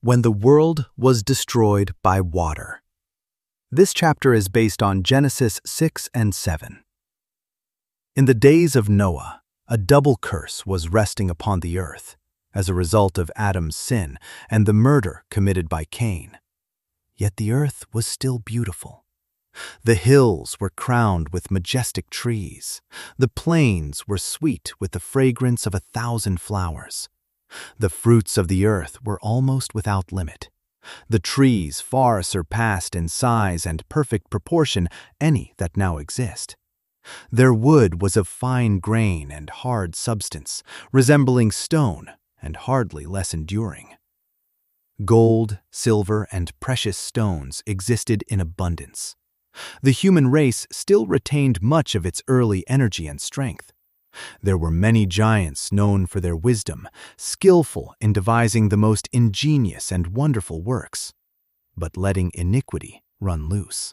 When the world was destroyed by water. This chapter is based on Genesis 6 and 7. In the days of Noah, a double curse was resting upon the earth as a result of Adam's sin and the murder committed by Cain. Yet the earth was still beautiful. The hills were crowned with majestic trees. The plains were sweet with the fragrance of 1,000 flowers. The fruits of the earth were almost without limit. The trees far surpassed in size and perfect proportion any that now exist. Their wood was of fine grain and hard substance, resembling stone and hardly less enduring. Gold, silver, and precious stones existed in abundance. The human race still retained much of its early energy and strength. There were many giants known for their wisdom, skillful in devising the most ingenious and wonderful works, but letting iniquity run loose.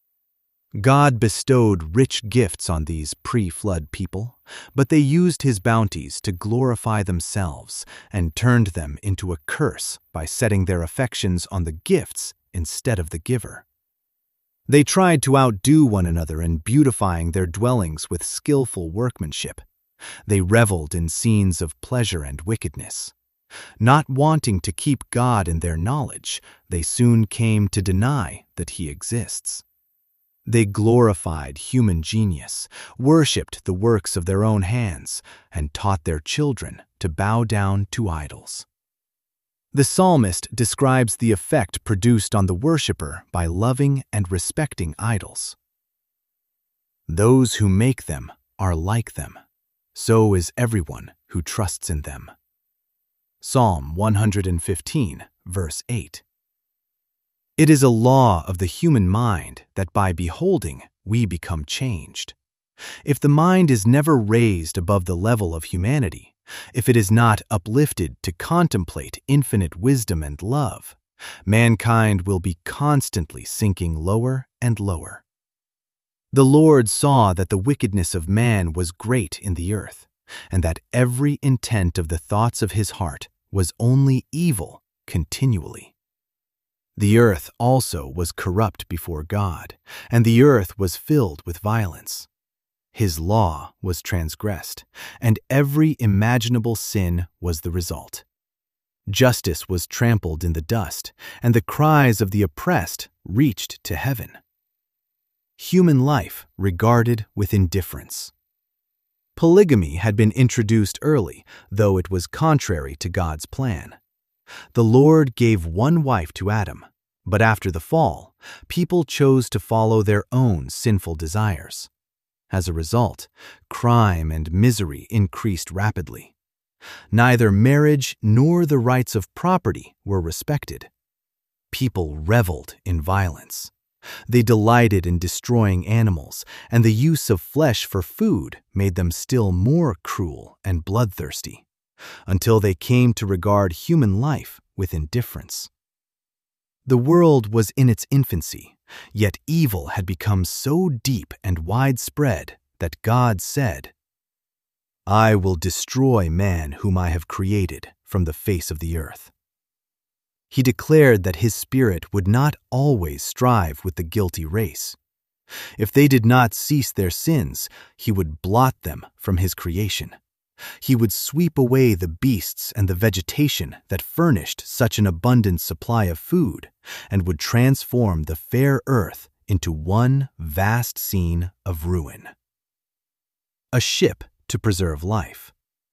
God bestowed rich gifts on these pre-flood people, but they used his bounties to glorify themselves and turned them into a curse by setting their affections on the gifts instead of the giver. They tried to outdo one another in beautifying their dwellings with skillful workmanship. They reveled in scenes of pleasure and wickedness. Not wanting to keep God in their knowledge, they soon came to deny that he exists. They glorified human genius, worshipped the works of their own hands, and taught their children to bow down to idols. The psalmist describes the effect produced on the worshipper by loving and respecting idols. Those who make them are like them. So is everyone who trusts in them. Psalm 115, verse 8. It is a law of the human mind that by beholding we become changed. If the mind is never raised above the level of humanity, if it is not uplifted to contemplate infinite wisdom and love, mankind will be constantly sinking lower and lower. The Lord saw that the wickedness of man was great in the earth, and that every intent of the thoughts of his heart was only evil continually. The earth also was corrupt before God, and the earth was filled with violence. His law was transgressed, and every imaginable sin was the result. Justice was trampled in the dust, and the cries of the oppressed reached to heaven. Human life regarded with indifference. Polygamy had been introduced early, though it was contrary to God's plan. The Lord gave one wife to Adam, but after the fall, people chose to follow their own sinful desires. As a result, crime and misery increased rapidly. Neither marriage nor the rights of property were respected. People reveled in violence. They delighted in destroying animals, and the use of flesh for food made them still more cruel and bloodthirsty, until they came to regard human life with indifference. The world was in its infancy, yet evil had become so deep and widespread that God said, "I will destroy man whom I have created from the face of the earth." He declared that his spirit would not always strive with the guilty race. If they did not cease their sins, he would blot them from his creation. He would sweep away the beasts and the vegetation that furnished such an abundant supply of food, and would transform the fair earth into one vast scene of ruin. A ship to preserve life.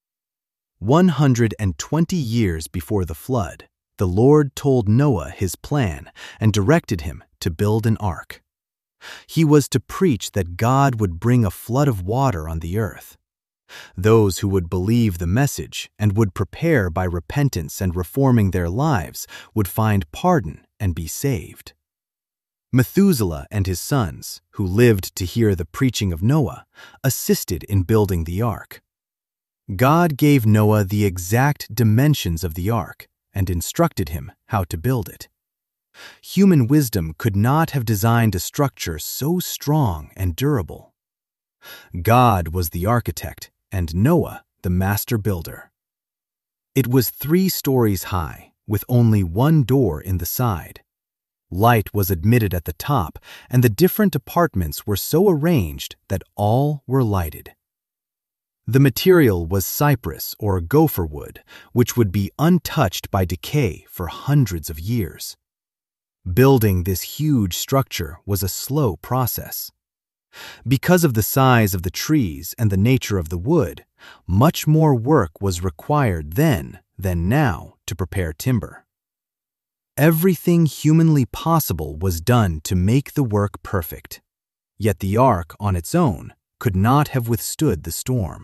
120 years before the flood, the Lord told Noah his plan and directed him to build an ark. He was to preach that God would bring a flood of water on the earth. Those who would believe the message and would prepare by repentance and reforming their lives would find pardon and be saved. Methuselah and his sons, who lived to hear the preaching of Noah, assisted in building the ark. God gave Noah the exact dimensions of the ark and instructed him how to build it. Human wisdom could not have designed a structure so strong and durable. God was the architect and Noah the master builder. It was 3 stories high, with only one door in the side. Light was admitted at the top, and the different apartments were so arranged that all were lighted. The material was cypress or gopher wood, which would be untouched by decay for hundreds of years. Building this huge structure was a slow process. Because of the size of the trees and the nature of the wood, much more work was required then than now to prepare timber. Everything humanly possible was done to make the work perfect, yet the ark on its own could not have withstood the storm.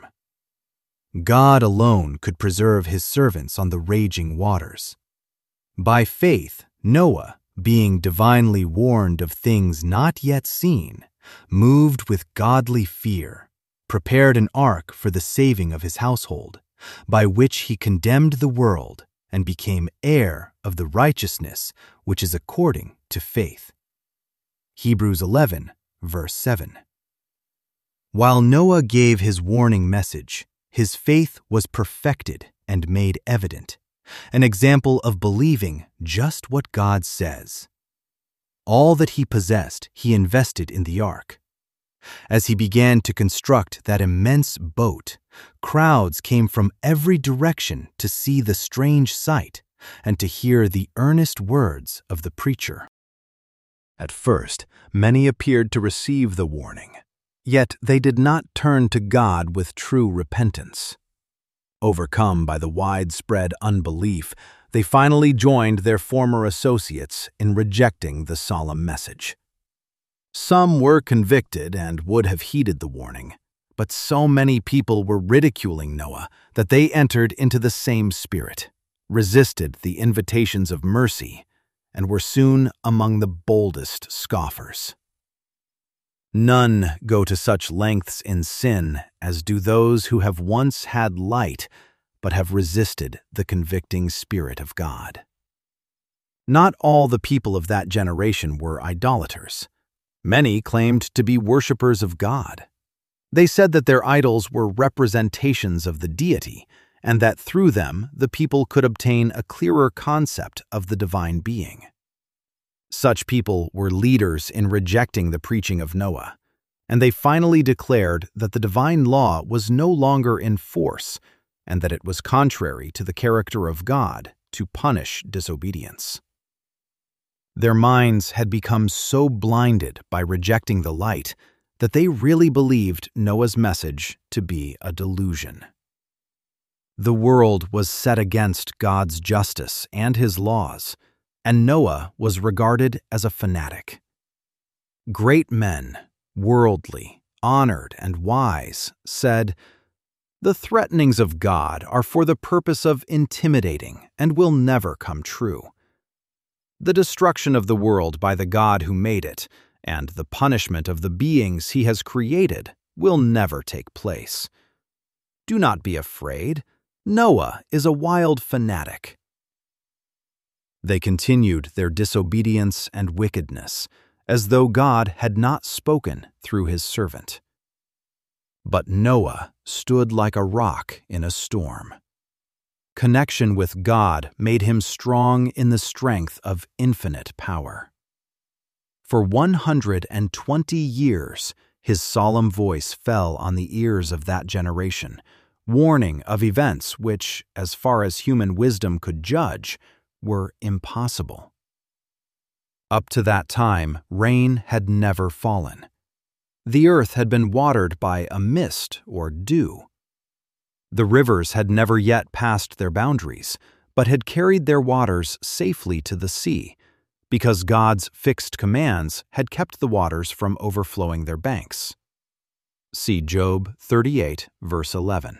God alone could preserve his servants on the raging waters. By faith, Noah, being divinely warned of things not yet seen, moved with godly fear, prepared an ark for the saving of his household, by which he condemned the world and became heir of the righteousness which is according to faith. Hebrews 11, verse 7. While Noah gave his warning message, his faith was perfected and made evident, an example of believing just what God says. All that he possessed he invested in the ark. As he began to construct that immense boat, crowds came from every direction to see the strange sight and to hear the earnest words of the preacher. At first, many appeared to receive the warning, yet they did not turn to God with true repentance. Overcome by the widespread unbelief, they finally joined their former associates in rejecting the solemn message. Some were convicted and would have heeded the warning, but so many people were ridiculing Noah that they entered into the same spirit, resisted the invitations of mercy, and were soon among the boldest scoffers. None go to such lengths in sin as do those who have once had light but have resisted the convicting Spirit of God. Not all the people of that generation were idolaters. Many claimed to be worshippers of God. They said that their idols were representations of the deity, and that through them the people could obtain a clearer concept of the divine being. Such people were leaders in rejecting the preaching of Noah, and they finally declared that the divine law was no longer in force and that it was contrary to the character of God to punish disobedience. Their minds had become so blinded by rejecting the light that they really believed Noah's message to be a delusion. The world was set against God's justice and his laws, and Noah was regarded as a fanatic. Great men, worldly, honored, and wise, said, "The threatenings of God are for the purpose of intimidating and will never come true. The destruction of the world by the God who made it, and the punishment of the beings he has created, will never take place. Do not be afraid. Noah is a wild fanatic." They continued their disobedience and wickedness, as though God had not spoken through his servant. But Noah stood like a rock in a storm. Connection with God made him strong in the strength of infinite power. For 120 years, his solemn voice fell on the ears of that generation, warning of events which, as far as human wisdom could judge, were impossible. Up to that time, rain had never fallen. The earth had been watered by a mist or dew. The rivers had never yet passed their boundaries, but had carried their waters safely to the sea, because God's fixed commands had kept the waters from overflowing their banks. See Job 38, verse 11.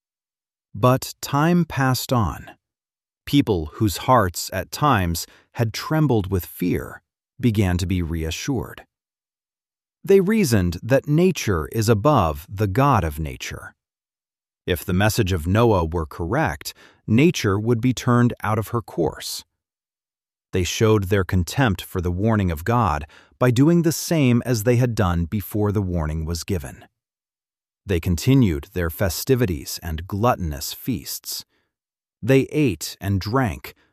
But time passed on. People whose hearts at times had trembled with fear began to be reassured. They reasoned that nature is above the God of nature. If the message of Noah were correct, nature would be turned out of her course. They showed their contempt for the warning of God by doing the same as they had done before the warning was given. They continued their festivities and gluttonous feasts. They ate and drank,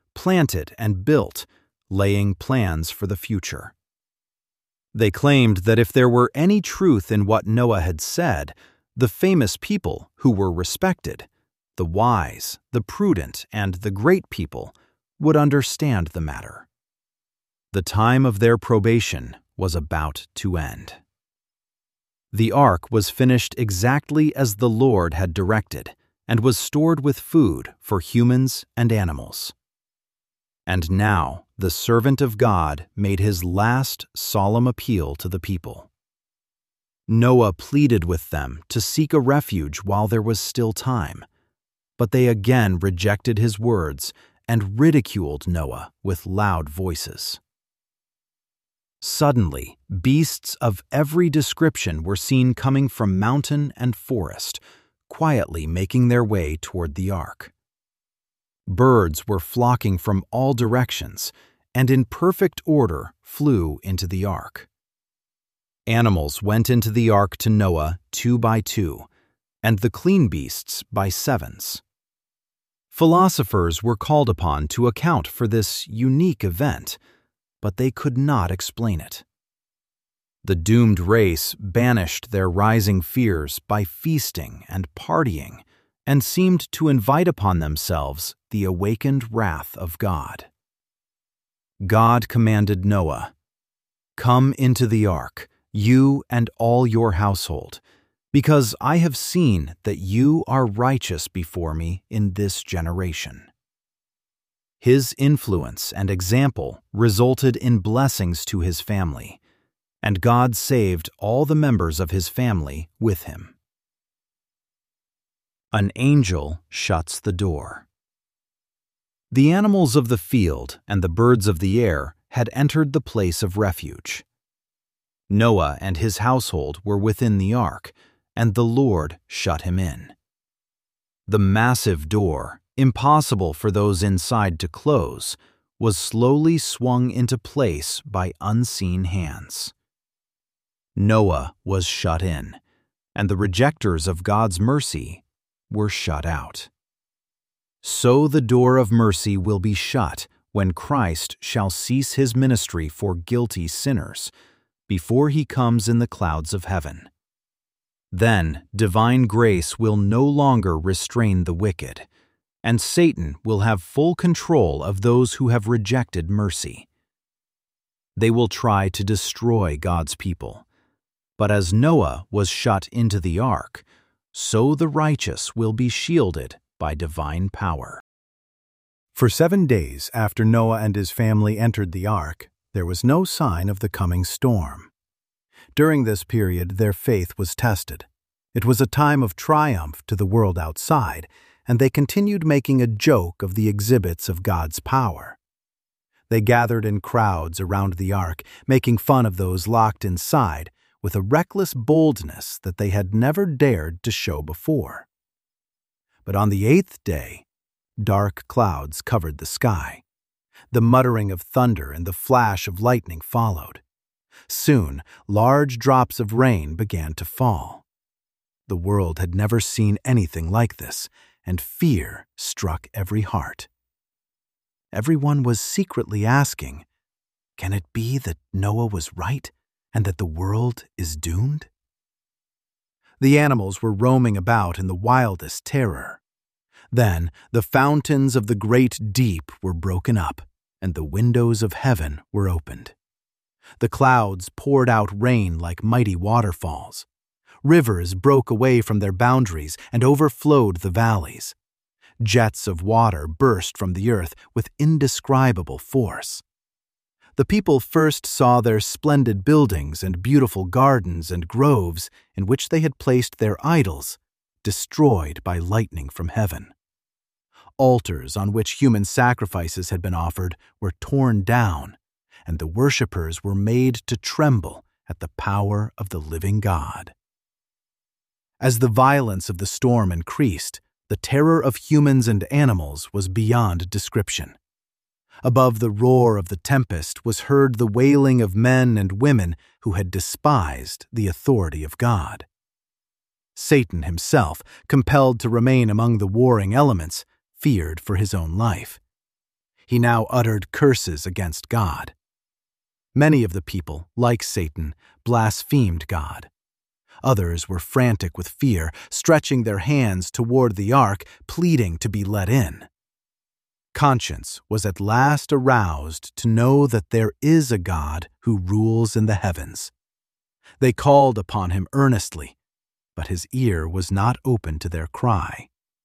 planted and built, laying plans for the future. They claimed that if there were any truth in what Noah had said, the famous people who were respected, the wise, the prudent, and the great people, would understand the matter. The time of their probation was about to end. The ark was finished exactly as the Lord had directed, and was stored with food for humans and animals. And now the servant of God made his last solemn appeal to the people. Noah pleaded with them to seek a refuge while there was still time, but they again rejected his words and ridiculed Noah with loud voices. Suddenly, beasts of every description were seen coming from mountain and forest, quietly making their way toward the ark. Birds were flocking from all directions, and in perfect order flew into the ark. Animals went into the ark to Noah 2 by 2, and the clean beasts by 7s. Philosophers were called upon to account for this unique event, but they could not explain it. The doomed race banished their rising fears by feasting and partying, and seemed to invite upon themselves the awakened wrath of God. God commanded Noah, "Come into the ark, you and all your household, because I have seen that you are righteous before me in this generation." His influence and example resulted in blessings to his family, and God saved all the members of his family with him. An angel shuts the door. The animals of the field and the birds of the air had entered the place of refuge. Noah and his household were within the ark, and the Lord shut him in. The massive door, impossible for those inside to close, was slowly swung into place by unseen hands. Noah was shut in, and the rejectors of God's mercy were shut out. So the door of mercy will be shut when Christ shall cease his ministry for guilty sinners, before he comes in the clouds of heaven. Then divine grace will no longer restrain the wicked, and Satan will have full control of those who have rejected mercy. They will try to destroy God's people, but as Noah was shut into the ark, so the righteous will be shielded by divine power. For 7 days after Noah and his family entered the ark, there was no sign of the coming storm. During this period, their faith was tested. It was a time of triumph to the world outside, and they continued making a joke of the exhibits of God's power. They gathered in crowds around the ark, making fun of those locked inside with a reckless boldness that they had never dared to show before. But on the 8th day, dark clouds covered the sky. The muttering of thunder and the flash of lightning followed. Soon, large drops of rain began to fall. The world had never seen anything like this, and fear struck every heart. Everyone was secretly asking, "Can it be that Noah was right, and that the world is doomed?" The animals were roaming about in the wildest terror. Then the fountains of the great deep were broken up, and the windows of heaven were opened. The clouds poured out rain like mighty waterfalls. Rivers broke away from their boundaries and overflowed the valleys. Jets of water burst from the earth with indescribable force. The people first saw their splendid buildings and beautiful gardens and groves in which they had placed their idols, destroyed by lightning from heaven. Altars on which human sacrifices had been offered were torn down, and the worshippers were made to tremble at the power of the living God. As the violence of the storm increased, the terror of humans and animals was beyond description. Above the roar of the tempest was heard the wailing of men and women who had despised the authority of God. Satan himself, compelled to remain among the warring elements, feared for his own life. He now uttered curses against God. Many of the people, like Satan, blasphemed God. Others were frantic with fear, stretching their hands toward the ark, pleading to be let in. Conscience was at last aroused to know that there is a God who rules in the heavens. They called upon him earnestly, but his ear was not open to their cry.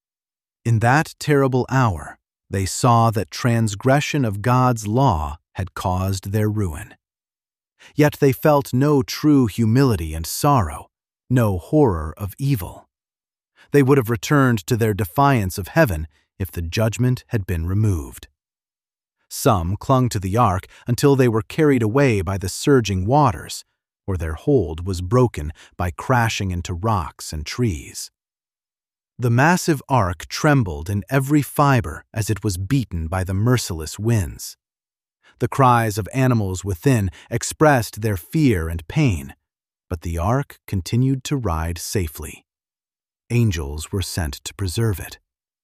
In that terrible hour, they saw that transgression of God's law had caused their ruin. Yet they felt no true humility and sorrow, no horror of evil. They would have returned to their defiance of heaven if the judgment had been removed. Some clung to the ark until they were carried away by the surging waters, or their hold was broken by crashing into rocks and trees. The massive ark trembled in every fiber as it was beaten by the merciless winds. The cries of animals within expressed their fear and pain, but the ark continued to ride safely. Angels were sent to preserve it.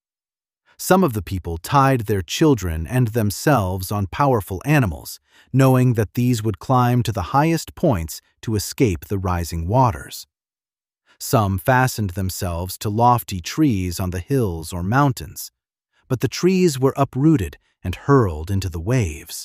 Some of the people tied their children and themselves on powerful animals, knowing that these would climb to the highest points to escape the rising waters. Some fastened themselves to lofty trees on the hills or mountains, but the trees were uprooted and hurled into the waves.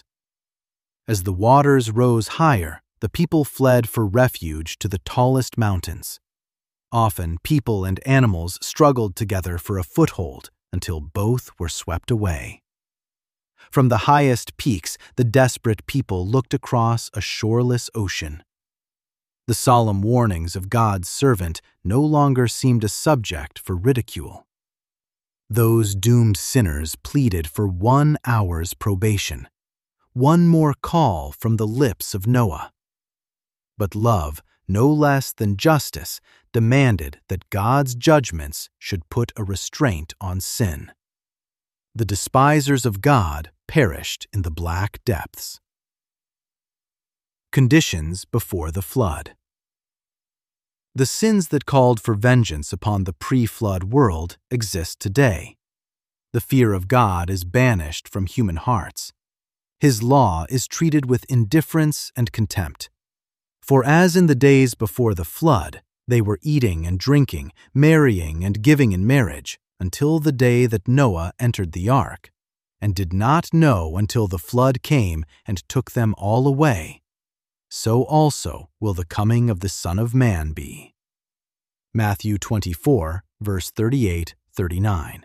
As the waters rose higher, the people fled for refuge to the tallest mountains. Often people and animals struggled together for a foothold until both were swept away. From the highest peaks, the desperate people looked across a shoreless ocean. The solemn warnings of God's servant no longer seemed a subject for ridicule. Those doomed sinners pleaded for 1 hour's probation, one more call from the lips of Noah. But love, no less than justice, demanded that God's judgments should put a restraint on sin. The despisers of God perished in the black depths. Conditions before the flood. The sins that called for vengeance upon the pre-flood world exist today. The fear of God is banished from human hearts. His law is treated with indifference and contempt. For as in the days before the flood, they were eating and drinking, marrying and giving in marriage, until the day that Noah entered the ark, and did not know until the flood came and took them all away, so also will the coming of the Son of Man be. Matthew 24, verse 38-39.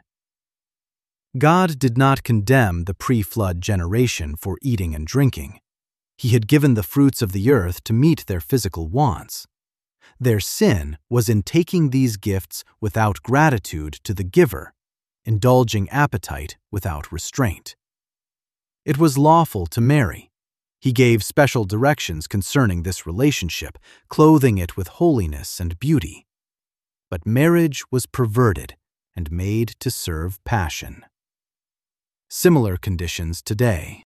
God did not condemn the pre-flood generation for eating and drinking. He had given the fruits of the earth to meet their physical wants. Their sin was in taking these gifts without gratitude to the giver, indulging appetite without restraint. It was lawful to marry. He gave special directions concerning this relationship, clothing it with holiness and beauty. But marriage was perverted and made to serve passion. Similar conditions today.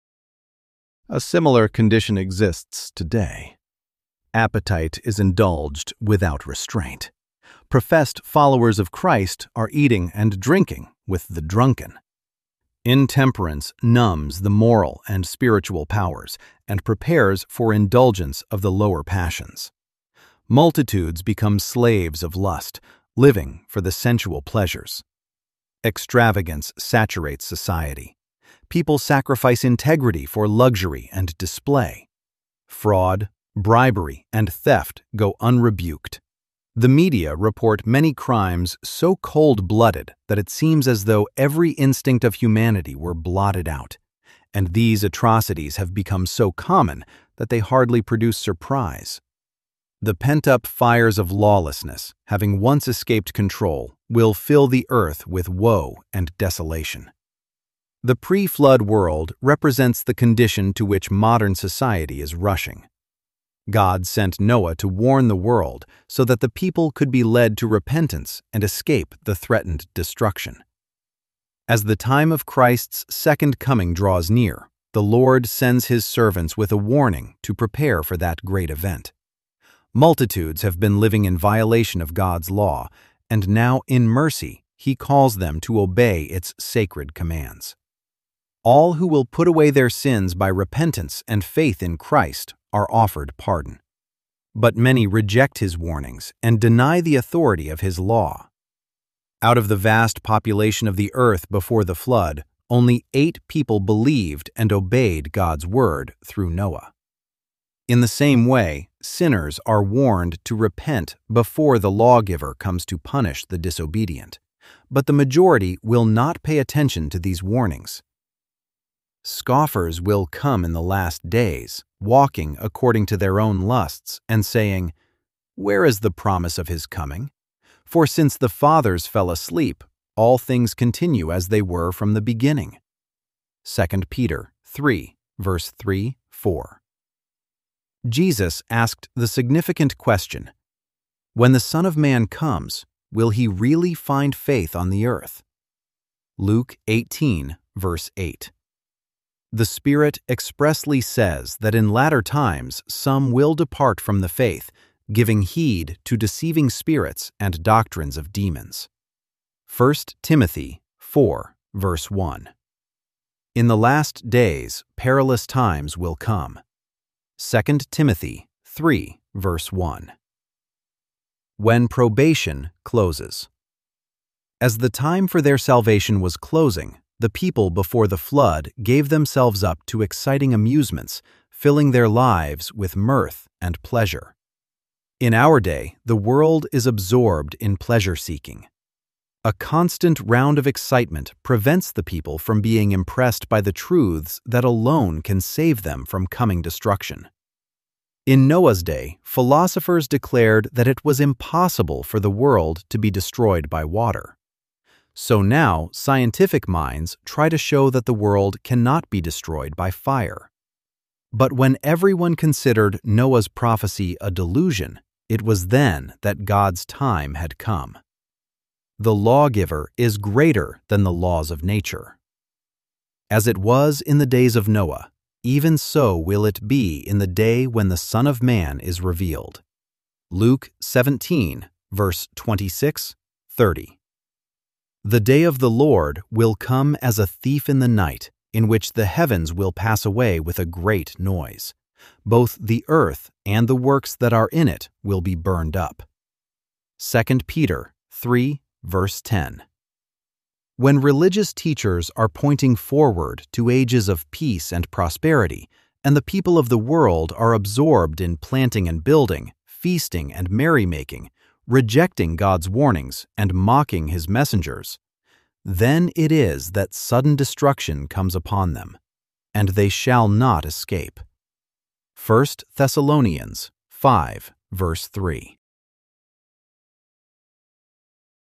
A similar condition exists today. Appetite is indulged without restraint. Professed followers of Christ are eating and drinking with the drunken. Intemperance numbs the moral and spiritual powers and prepares for indulgence of the lower passions. Multitudes become slaves of lust, living for the sensual pleasures. Extravagance saturates society. People sacrifice integrity for luxury and display. Fraud, bribery, and theft go unrebuked. The media report many crimes so cold-blooded that it seems as though every instinct of humanity were blotted out, and these atrocities have become so common that they hardly produce surprise. The pent-up fires of lawlessness, having once escaped control, will fill the earth with woe and desolation. The pre-flood world represents the condition to which modern society is rushing. God sent Noah to warn the world so that the people could be led to repentance and escape the threatened destruction. As the time of Christ's second coming draws near, the Lord sends his servants with a warning to prepare for that great event. Multitudes have been living in violation of God's law, and now in mercy he calls them to obey its sacred commands. All who will put away their sins by repentance and faith in Christ are offered pardon. But many reject his warnings and deny the authority of his law. Out of the vast population of the earth before the flood, only 8 people believed and obeyed God's word through Noah. In the same way, sinners are warned to repent before the lawgiver comes to punish the disobedient, but the majority will not pay attention to these warnings. Scoffers will come in the last days, walking according to their own lusts, and saying, "Where is the promise of his coming? For since the fathers fell asleep, all things continue as they were from the beginning." 2 Peter 3, verse 3-4. Jesus asked the significant question, "When the Son of Man comes, will he really find faith on the earth?" Luke 18, verse 8. The Spirit expressly says that in latter times some will depart from the faith, giving heed to deceiving spirits and doctrines of demons. 1 Timothy 4, verse 1. In the last days, perilous times will come. 2 Timothy 3, verse 1. When probation closes. As the time for their salvation was closing, the people before the flood gave themselves up to exciting amusements, filling their lives with mirth and pleasure. In our day, the world is absorbed in pleasure-seeking. A constant round of excitement prevents the people from being impressed by the truths that alone can save them from coming destruction. In Noah's day, philosophers declared that it was impossible for the world to be destroyed by water. So now, scientific minds try to show that the world cannot be destroyed by fire. But when everyone considered Noah's prophecy a delusion, it was then that God's time had come. The lawgiver is greater than the laws of nature. As it was in the days of Noah, even so will it be in the day when the Son of Man is revealed. Luke 17, verse 26-30. The day of the Lord will come as a thief in the night, in which the heavens will pass away with a great noise. Both the earth and the works that are in it will be burned up. 2 Peter 3, verse 10. When religious teachers are pointing forward to ages of peace and prosperity, and the people of the world are absorbed in planting and building, feasting and merrymaking, rejecting God's warnings and mocking his messengers, then it is that sudden destruction comes upon them, and they shall not escape. 1 Thessalonians 5, verse 3.